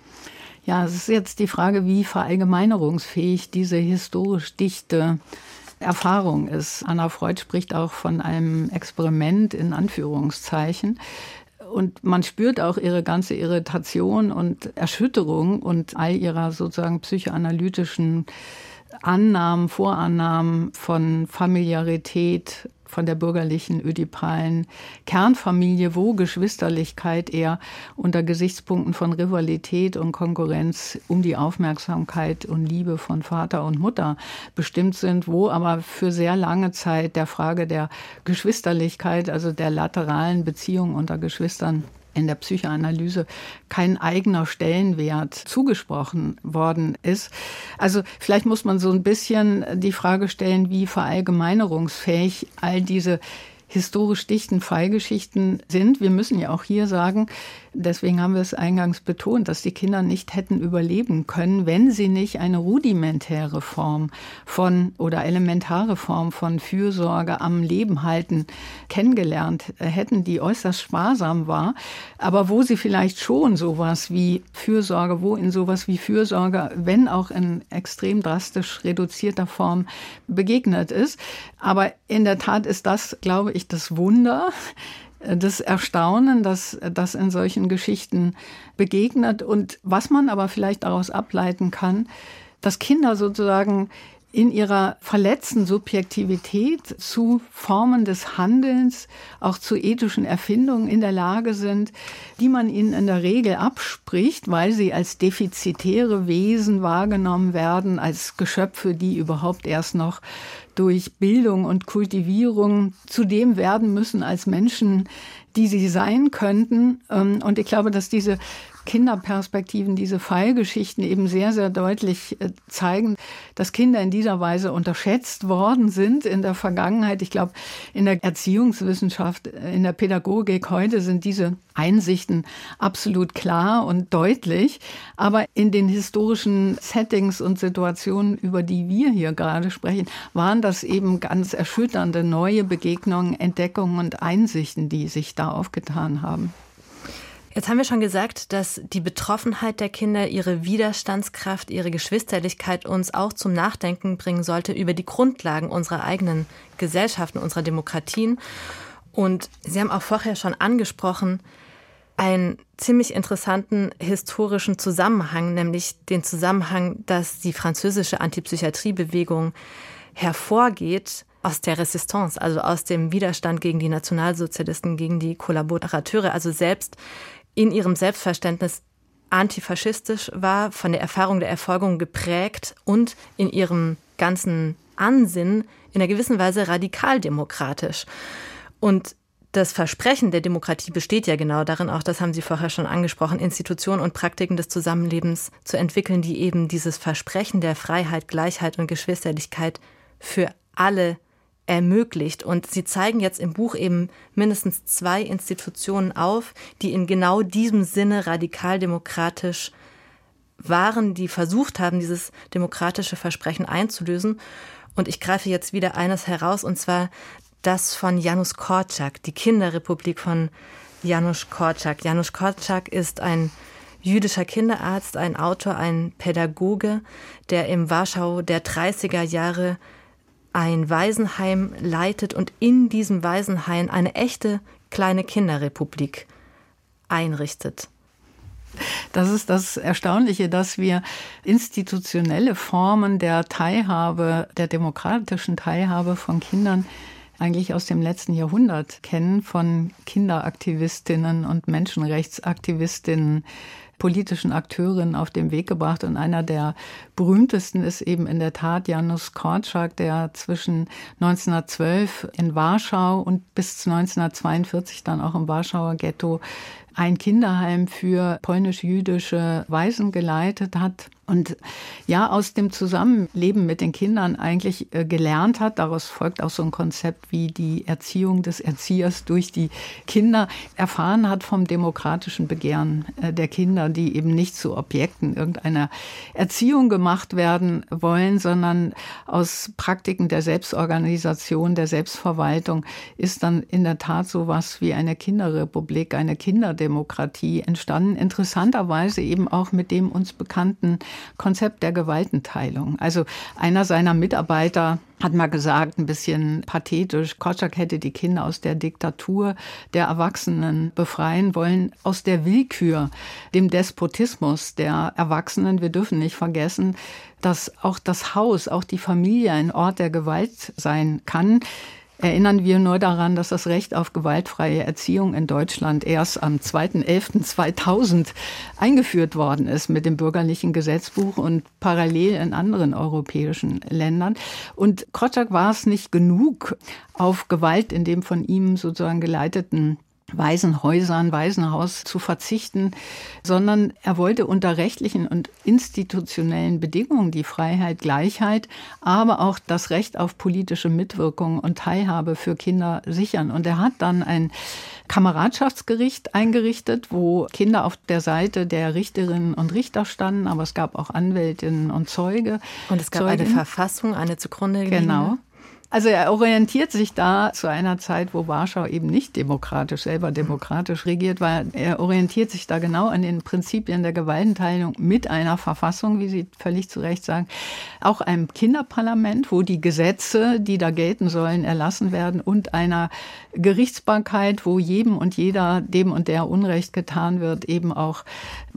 Ja, es ist jetzt die Frage, wie verallgemeinerungsfähig diese historisch dichte Erfahrung ist. Anna Freud spricht auch von einem Experiment in Anführungszeichen. Und man spürt auch ihre ganze Irritation und Erschütterung und all ihrer sozusagen psychoanalytischen Annahmen, Vorannahmen von Familiarität, von der bürgerlichen, ödipalen Kernfamilie, wo Geschwisterlichkeit eher unter Gesichtspunkten von Rivalität und Konkurrenz um die Aufmerksamkeit und Liebe von Vater und Mutter bestimmt sind, wo aber für sehr lange Zeit der Frage der Geschwisterlichkeit, also der lateralen Beziehung unter Geschwistern, in der Psychoanalyse kein eigener Stellenwert zugesprochen worden ist. Also vielleicht muss man so ein bisschen die Frage stellen, wie verallgemeinerungsfähig all diese historisch dichten Fallgeschichten sind. Wir müssen ja auch hier sagen, deswegen haben wir es eingangs betont, dass die Kinder nicht hätten überleben können, wenn sie nicht eine rudimentäre Form von oder elementare Form von Fürsorge am Leben halten kennengelernt hätten, die äußerst sparsam war, aber wo sie vielleicht schon sowas wie Fürsorge, wo in sowas wie Fürsorge, wenn auch in extrem drastisch reduzierter Form begegnet ist. Aber in der Tat ist das, glaube ich, das Wunder, das Erstaunen, dass das in solchen Geschichten begegnet. Und was man aber vielleicht daraus ableiten kann, dass Kinder sozusagen in ihrer verletzten Subjektivität zu Formen des Handelns, auch zu ethischen Erfindungen in der Lage sind, die man ihnen in der Regel abspricht, weil sie als defizitäre Wesen wahrgenommen werden, als Geschöpfe, die überhaupt erst noch durch Bildung und Kultivierung zu dem werden müssen als Menschen, die sie sein könnten. Und ich glaube, dass diese Kinderperspektiven, diese Fallgeschichten eben sehr, sehr deutlich zeigen, dass Kinder in dieser Weise unterschätzt worden sind in der Vergangenheit. Ich glaube, in der Erziehungswissenschaft, in der Pädagogik heute sind diese Einsichten absolut klar und deutlich. Aber in den historischen Settings und Situationen, über die wir hier gerade sprechen, waren das eben ganz erschütternde neue Begegnungen, Entdeckungen und Einsichten, die sich da aufgetan haben. Jetzt haben wir schon gesagt, dass die Betroffenheit der Kinder, ihre Widerstandskraft, ihre Geschwisterlichkeit uns auch zum Nachdenken bringen sollte über die Grundlagen unserer eigenen Gesellschaften, unserer Demokratien. Und Sie haben auch vorher schon angesprochen, einen ziemlich interessanten historischen Zusammenhang, nämlich den Zusammenhang, dass die französische Antipsychiatriebewegung hervorgeht aus der Resistance, also aus dem Widerstand gegen die Nationalsozialisten, gegen die Kollaborateure, also selbst in ihrem Selbstverständnis antifaschistisch war, von der Erfahrung der Erfolgung geprägt und in ihrem ganzen Ansinnen in einer gewissen Weise radikaldemokratisch. Und das Versprechen der Demokratie besteht ja genau darin, auch das haben Sie vorher schon angesprochen, Institutionen und Praktiken des Zusammenlebens zu entwickeln, die eben dieses Versprechen der Freiheit, Gleichheit und Geschwisterlichkeit für alle ermöglicht. Und Sie zeigen jetzt im Buch eben mindestens zwei Institutionen auf, die in genau diesem Sinne radikaldemokratisch waren, die versucht haben, dieses demokratische Versprechen einzulösen. Und ich greife jetzt wieder eines heraus, und zwar das von Janusz Korczak, die Kinderrepublik von Janusz Korczak. Janusz Korczak ist ein jüdischer Kinderarzt, ein Autor, ein Pädagoge, der im Warschau der dreißiger Jahre ein Waisenheim leitet und in diesem Waisenheim eine echte kleine Kinderrepublik einrichtet. Das ist das Erstaunliche, dass wir institutionelle Formen der Teilhabe, der demokratischen Teilhabe von Kindern eigentlich aus dem letzten Jahrhundert kennen, von Kinderaktivistinnen und Menschenrechtsaktivistinnen, politischen Akteurinnen auf den Weg gebracht. Und einer der berühmtesten ist eben in der Tat Janusz Korczak, der zwischen neunzehnhundertzwölf in Warschau und bis neunzehnhundertzweiundvierzig dann auch im Warschauer Ghetto ein Kinderheim für polnisch-jüdische Waisen geleitet hat und ja aus dem Zusammenleben mit den Kindern eigentlich äh, gelernt hat. Daraus folgt auch so ein Konzept wie die Erziehung des Erziehers durch die Kinder, erfahren hat vom demokratischen Begehren äh, der Kinder, die eben nicht zu Objekten irgendeiner Erziehung gemacht werden wollen, sondern aus Praktiken der Selbstorganisation, der Selbstverwaltung ist dann in der Tat sowas wie eine Kinderrepublik, eine Kinderdemokratie entstanden. Interessanterweise eben auch mit dem uns bekannten Konzept der Gewaltenteilung. Also einer seiner Mitarbeiter hat mal gesagt, ein bisschen pathetisch, Korczak hätte die Kinder aus der Diktatur der Erwachsenen befreien wollen, aus der Willkür, dem Despotismus der Erwachsenen. Wir dürfen nicht vergessen, dass auch das Haus, auch die Familie ein Ort der Gewalt sein kann. Erinnern wir nur daran, dass das Recht auf gewaltfreie Erziehung in Deutschland erst am zweiter elfter zweitausend eingeführt worden ist mit dem bürgerlichen Gesetzbuch und parallel in anderen europäischen Ländern. Und Korczak war es nicht genug, auf Gewalt in dem von ihm sozusagen geleiteten Waisenhäusern, Waisenhaus zu verzichten, sondern er wollte unter rechtlichen und institutionellen Bedingungen die Freiheit, Gleichheit, aber auch das Recht auf politische Mitwirkung und Teilhabe für Kinder sichern. Und er hat dann ein Kameradschaftsgericht eingerichtet, wo Kinder auf der Seite der Richterinnen und Richter standen, aber es gab auch Anwältinnen und Zeuge. Und es gab Zeugin. eine Verfassung, eine zugrunde liegende. Genau. Also er orientiert sich da zu einer Zeit, wo Warschau eben nicht demokratisch, selber demokratisch regiert war. Er orientiert sich da genau an den Prinzipien der Gewaltenteilung mit einer Verfassung, wie Sie völlig zu Recht sagen, auch einem Kinderparlament, wo die Gesetze, die da gelten sollen, erlassen werden und einer Gerichtsbarkeit, wo jedem und jeder, dem und der Unrecht getan wird, eben auch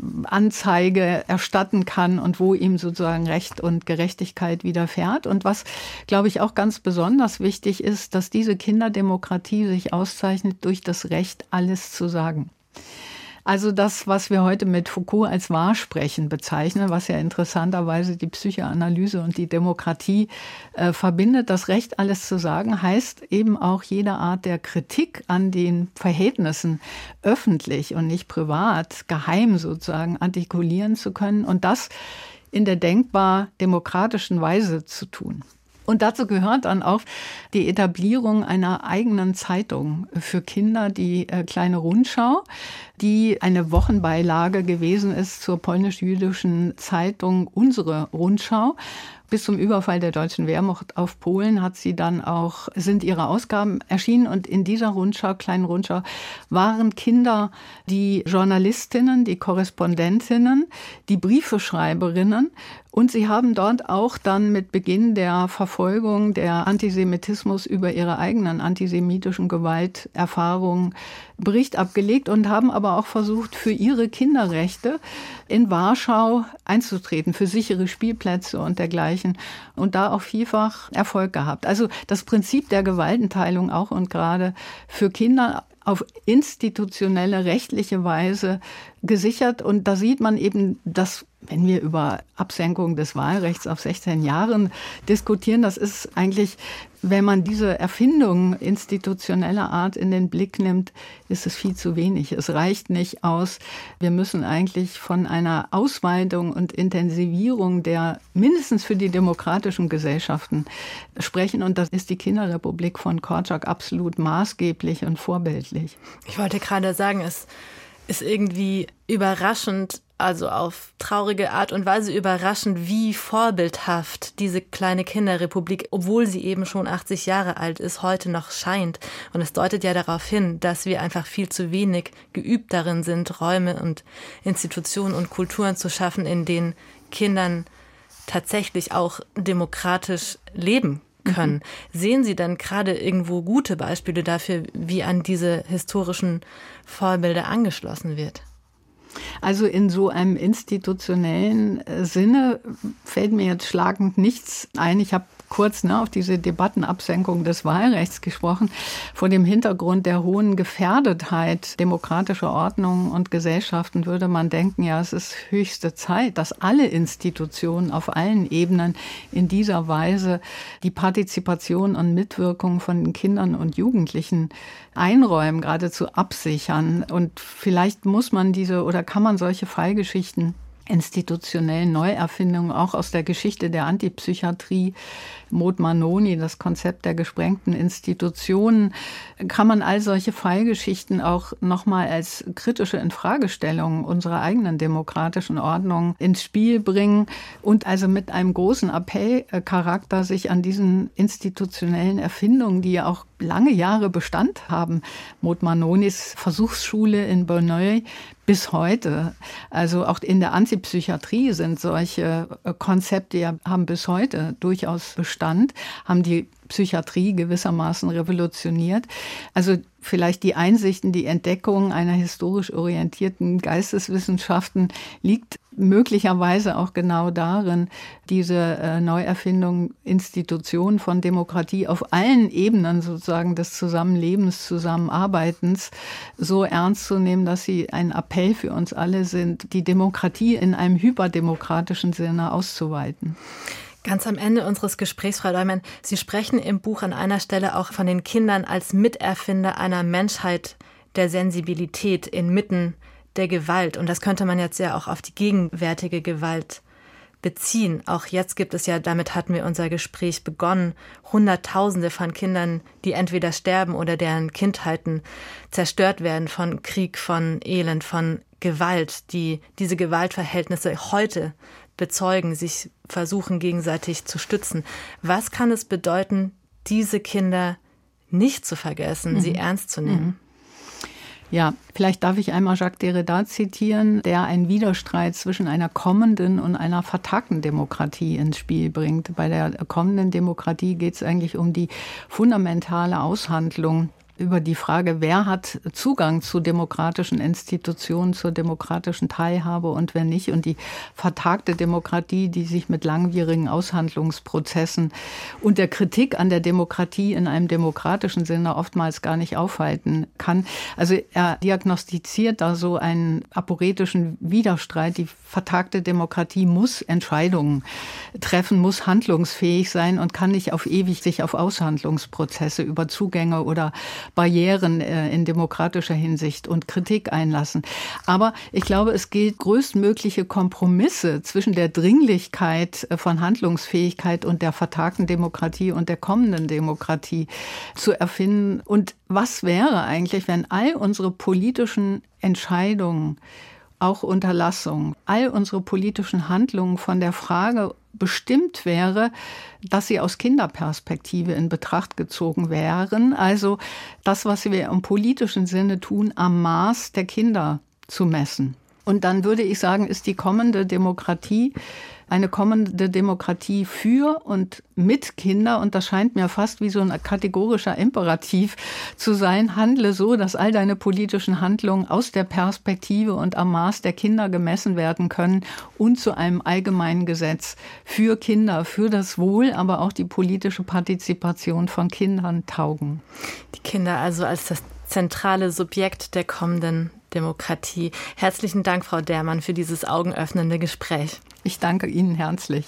Anzeige erstatten kann und wo ihm sozusagen Recht und Gerechtigkeit widerfährt. Und was, glaube ich, auch ganz besonders Besonders wichtig ist, dass diese Kinderdemokratie sich auszeichnet durch das Recht, alles zu sagen. Also das, was wir heute mit Foucault als Wahrsprechen bezeichnen, was ja interessanterweise die Psychoanalyse und die Demokratie äh, verbindet, das Recht, alles zu sagen, heißt eben auch jede Art der Kritik an den Verhältnissen öffentlich und nicht privat, geheim sozusagen artikulieren zu können und das in der denkbar demokratischen Weise zu tun. Und dazu gehört dann auch die Etablierung einer eigenen Zeitung für Kinder, die äh, Kleine Rundschau, die eine Wochenbeilage gewesen ist zur polnisch-jüdischen Zeitung Unsere Rundschau. Bis zum Überfall der deutschen Wehrmacht auf Polen hat sie dann auch, sind ihre Ausgaben erschienen. Und in dieser Rundschau, Kleinen Rundschau, waren Kinder, die Journalistinnen, die Korrespondentinnen, die Briefeschreiberinnen. Und sie haben dort auch dann mit Beginn der Verfolgung der Antisemitismus über ihre eigenen antisemitischen Gewalterfahrungen Bericht abgelegt und haben aber auch versucht, für ihre Kinderrechte in Warschau einzutreten, für sichere Spielplätze und dergleichen und da auch vielfach Erfolg gehabt. Also das Prinzip der Gewaltenteilung auch und gerade für Kinder auf institutionelle, rechtliche Weise gesichert. Und da sieht man eben, dass, wenn wir über Absenkung des Wahlrechts auf sechzehn Jahren diskutieren, das ist eigentlich, wenn man diese Erfindung institutioneller Art in den Blick nimmt, ist es viel zu wenig. Es reicht nicht aus. Wir müssen eigentlich von einer Ausweitung und Intensivierung der mindestens für die demokratischen Gesellschaften sprechen. Und das ist die Kinderrepublik von Korczak absolut maßgeblich und vorbildlich. Ich wollte gerade sagen, es ist irgendwie überraschend, also auf traurige Art und Weise überraschend, wie vorbildhaft diese kleine Kinderrepublik, obwohl sie eben schon achtzig Jahre alt ist, heute noch scheint. Und es deutet ja darauf hin, dass wir einfach viel zu wenig geübt darin sind, Räume und Institutionen und Kulturen zu schaffen, in denen Kindern tatsächlich auch demokratisch leben können. Mhm. Sehen Sie denn gerade irgendwo gute Beispiele dafür, wie an diese historischen Vorbilder angeschlossen wird? Also in so einem institutionellen Sinne fällt mir jetzt schlagend nichts ein. Ich habe kurz ne, auf diese Debattenabsenkung des Wahlrechts gesprochen. Vor dem Hintergrund der hohen Gefährdetheit demokratischer Ordnungen und Gesellschaften würde man denken, ja, es ist höchste Zeit, dass alle Institutionen auf allen Ebenen in dieser Weise die Partizipation und Mitwirkung von den Kindern und Jugendlichen einräumen, geradezu absichern. Und vielleicht muss man diese oder kann man solche Fallgeschichten institutionellen Neuerfindungen, auch aus der Geschichte der Antipsychiatrie, Maud Manoni, das Konzept der gesprengten Institutionen, kann man all solche Fallgeschichten auch nochmal als kritische Infragestellung unserer eigenen demokratischen Ordnung ins Spiel bringen und also mit einem großen Appellcharakter sich an diesen institutionellen Erfindungen, die ja auch lange Jahre Bestand haben, Maud Manonis Versuchsschule in Berneuil, bis heute, also auch in der Antipsychiatrie sind solche Konzepte, ja, haben bis heute durchaus Bestand, haben die Psychiatrie gewissermaßen revolutioniert. Also vielleicht die Einsichten, die Entdeckung einer historisch orientierten Geisteswissenschaften liegt möglicherweise auch genau darin, diese äh, Neuerfindung Institutionen von Demokratie auf allen Ebenen sozusagen des Zusammenlebens, Zusammenarbeitens so ernst zu nehmen, dass sie ein Appell für uns alle sind, die Demokratie in einem hyperdemokratischen Sinne auszuweiten. Ganz am Ende unseres Gesprächs, Frau Leumann, Sie sprechen im Buch an einer Stelle auch von den Kindern als Miterfinder einer Menschheit der Sensibilität inmitten der Gewalt. Und das könnte man jetzt ja auch auf die gegenwärtige Gewalt beziehen. Auch jetzt gibt es ja, damit hatten wir unser Gespräch begonnen, Hunderttausende von Kindern, die entweder sterben oder deren Kindheiten zerstört werden von Krieg, von Elend, von Gewalt, die diese Gewaltverhältnisse heute bezeugen, sich versuchen gegenseitig zu stützen. Was kann es bedeuten, diese Kinder nicht zu vergessen, mhm. sie ernst zu nehmen? Mhm. Ja, vielleicht darf ich einmal Jacques Derrida zitieren, der einen Widerstreit zwischen einer kommenden und einer vertagten Demokratie ins Spiel bringt. Bei der kommenden Demokratie geht es eigentlich um die fundamentale Aushandlung über die Frage, wer hat Zugang zu demokratischen Institutionen, zur demokratischen Teilhabe und wer nicht. Und die vertagte Demokratie, die sich mit langwierigen Aushandlungsprozessen und der Kritik an der Demokratie in einem demokratischen Sinne oftmals gar nicht aufhalten kann. Also er diagnostiziert da so einen aporetischen Widerstreit. Die vertagte Demokratie muss Entscheidungen treffen, muss handlungsfähig sein und kann nicht auf ewig sich auf Aushandlungsprozesse über Zugänge oder Barrieren in demokratischer Hinsicht und Kritik einlassen. Aber ich glaube, es gilt, größtmögliche Kompromisse zwischen der Dringlichkeit von Handlungsfähigkeit und der vertagten Demokratie und der kommenden Demokratie zu erfinden. Und was wäre eigentlich, wenn all unsere politischen Entscheidungen, auch Unterlassung, all unsere politischen Handlungen von der Frage bestimmt wäre, dass sie aus Kinderperspektive in Betracht gezogen wären. Also das, was wir im politischen Sinne tun, am Maß der Kinder zu messen. Und dann würde ich sagen, ist die kommende Demokratie eine kommende Demokratie für und mit Kinder. Und das scheint mir fast wie so ein kategorischer Imperativ zu sein. Handle so, dass all deine politischen Handlungen aus der Perspektive und am Maß der Kinder gemessen werden können und zu einem allgemeinen Gesetz für Kinder, für das Wohl, aber auch die politische Partizipation von Kindern taugen. Die Kinder also als das zentrale Subjekt der kommenden Demokratie. Herzlichen Dank, Frau Dermann, für dieses augenöffnende Gespräch. Ich danke Ihnen herzlich.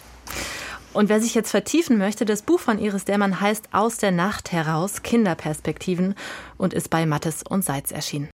Und wer sich jetzt vertiefen möchte, das Buch von Iris Dermann heißt Aus der Nacht heraus, Kinderperspektiven und ist bei Mattes und Seitz erschienen.